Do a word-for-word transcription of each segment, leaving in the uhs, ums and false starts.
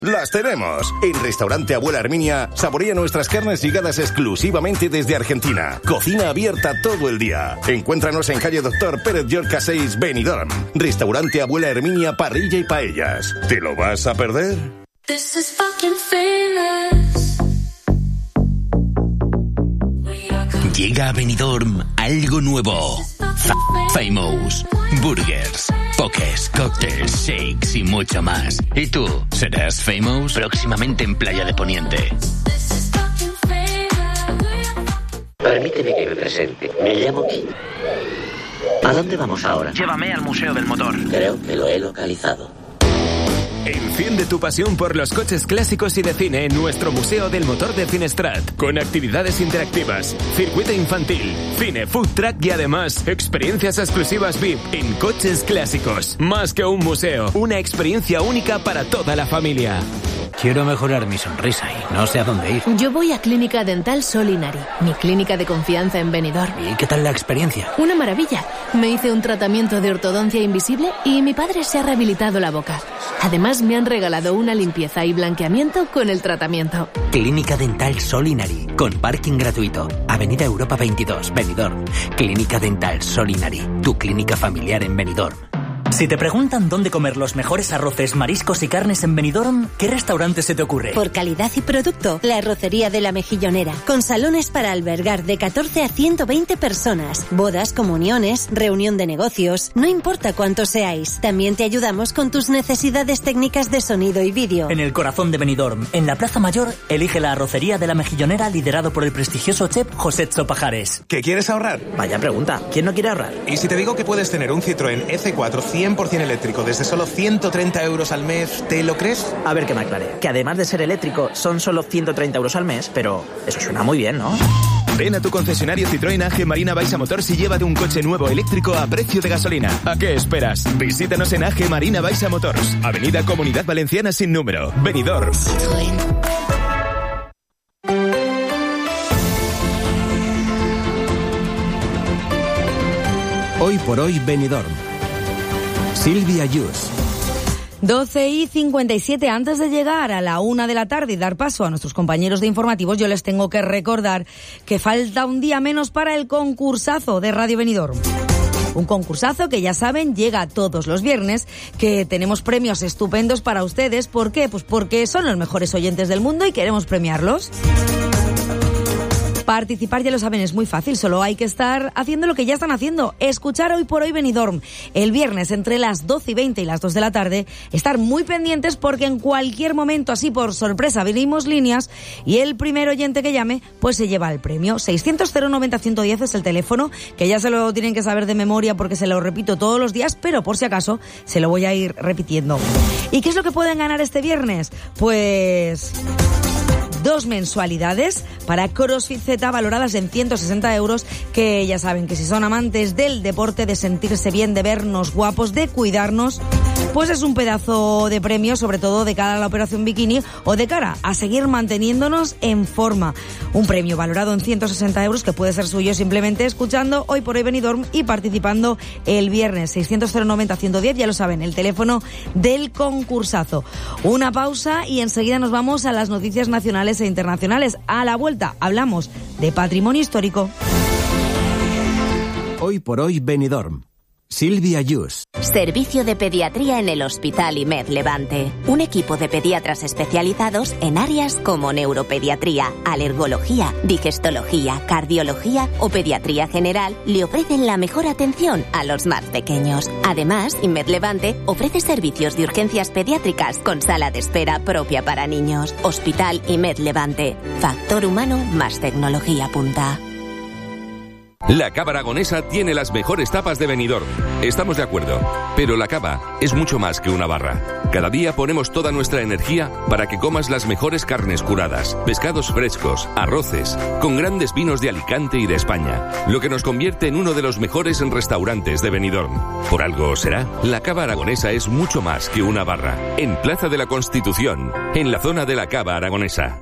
¡Las tenemos! En Restaurante Abuela Herminia, saborea nuestras carnes llegadas exclusivamente desde Argentina. Cocina abierta todo el día. Encuéntranos en calle Doctor Pérez Llorca seis, Benidorm. Restaurante Abuela Herminia, parrilla y paellas. ¿Te lo vas a perder? This is fucking famous. Llega a Benidorm algo nuevo. Famous. Burgers, pokés, cócteles, shakes y mucho más. ¿Y tú? ¿Serás Famous? Próximamente en Playa de Poniente. Permíteme que me presente. Me llamo Kim. ¿A dónde vamos ahora? Llévame al Museo del Motor. Creo que lo he localizado. Enciende tu pasión por los coches clásicos y de cine en nuestro Museo del Motor de Cinestrat, con actividades interactivas, circuito infantil, cine, food truck y además experiencias exclusivas V I P en coches clásicos. Más que un museo, una experiencia única para toda la familia. Quiero mejorar mi sonrisa y no sé a dónde ir. Yo voy a Clínica Dental Solinari, mi clínica de confianza en Benidorm. ¿Y qué tal la experiencia? Una maravilla. Me hice un tratamiento de ortodoncia invisible y mi padre se ha rehabilitado la boca. Además, me han regalado una limpieza y blanqueamiento con el tratamiento. Clínica Dental Solinari, con parking gratuito. Avenida Europa veintidós, Benidorm. Clínica Dental Solinari, tu clínica familiar en Benidorm. Si te preguntan dónde comer los mejores arroces, mariscos y carnes en Benidorm, ¿qué restaurante se te ocurre? Por calidad y producto, la Arrocería de la Mejillonera, con salones para albergar de catorce a ciento veinte personas, bodas, comuniones, reunión de negocios, no importa cuántos seáis. También te ayudamos con tus necesidades técnicas de sonido y vídeo. En el corazón de Benidorm, en la Plaza Mayor, elige la Arrocería de la Mejillonera, liderado por el prestigioso chef José Pajares. ¿Qué quieres ahorrar? Vaya pregunta, ¿quién no quiere ahorrar? ¿Y si te digo que puedes tener un Citroën F cuatro cien por ciento eléctrico desde solo ciento treinta euros al mes, ¿te lo crees? A ver que me aclare, que además de ser eléctrico son solo ciento treinta euros al mes, pero eso suena muy bien, ¿no? Ven a tu concesionario Citroën A G Marina Baixa Motors y llévate un coche nuevo eléctrico a precio de gasolina. ¿A qué esperas? Visítanos en A G Marina Baixa Motors, Avenida Comunidad Valenciana sin número, Benidorm. Citroën. Hoy por hoy Benidorm. Silvia Yus. doce y cincuenta y siete, antes de llegar a la una de la tarde y dar paso a nuestros compañeros de informativos, yo les tengo que recordar que falta un día menos para el concursazo de Radio Benidorm. Un concursazo que, ya saben, llega todos los viernes, que tenemos premios estupendos para ustedes. ¿Por qué? Pues porque son los mejores oyentes del mundo y queremos premiarlos. Participar, ya lo saben, es muy fácil, solo hay que estar haciendo lo que ya están haciendo, escuchar Hoy por Hoy Benidorm el viernes entre las doce y veinte y las dos de la tarde, estar muy pendientes porque en cualquier momento, así por sorpresa, abrimos líneas y el primer oyente que llame pues se lleva el premio. seiscientos cero noventa ciento diez es el teléfono, que ya se lo tienen que saber de memoria porque se lo repito todos los días, pero por si acaso se lo voy a ir repitiendo. ¿Y qué es lo que pueden ganar este viernes? Pues dos mensualidades para CrossFit Z valoradas en ciento sesenta euros, que ya saben que si son amantes del deporte, de sentirse bien, de vernos guapos, de cuidarnos, pues es un pedazo de premio, sobre todo de cara a la operación bikini o de cara a seguir manteniéndonos en forma. Un premio valorado en ciento sesenta euros que puede ser suyo simplemente escuchando Hoy por Hoy Benidorm y participando el viernes. seiscientos cero noventa ciento diez, ya lo saben, el teléfono del concursazo. Una pausa y enseguida nos vamos a las noticias nacionales e internacionales. A la vuelta hablamos de patrimonio histórico. Hoy por Hoy Benidorm. Silvia Yus. Servicio de pediatría en el Hospital IMED Levante. Un equipo de pediatras especializados en áreas como neuropediatría, alergología, digestología, cardiología o pediatría general le ofrecen la mejor atención a los más pequeños. Además, IMED Levante ofrece servicios de urgencias pediátricas con sala de espera propia para niños. Hospital IMED Levante. Factor humano más tecnología punta. La Cava Aragonesa tiene las mejores tapas de Benidorm. Estamos de acuerdo, pero la cava es mucho más que una barra. Cada día ponemos toda nuestra energía para que comas las mejores carnes curadas, pescados frescos, arroces, con grandes vinos de Alicante y de España, lo que nos convierte en uno de los mejores restaurantes de Benidorm. Por algo será, la Cava Aragonesa es mucho más que una barra. En Plaza de la Constitución, en la zona de la Cava Aragonesa.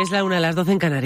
Es la una a las doce en Canarias.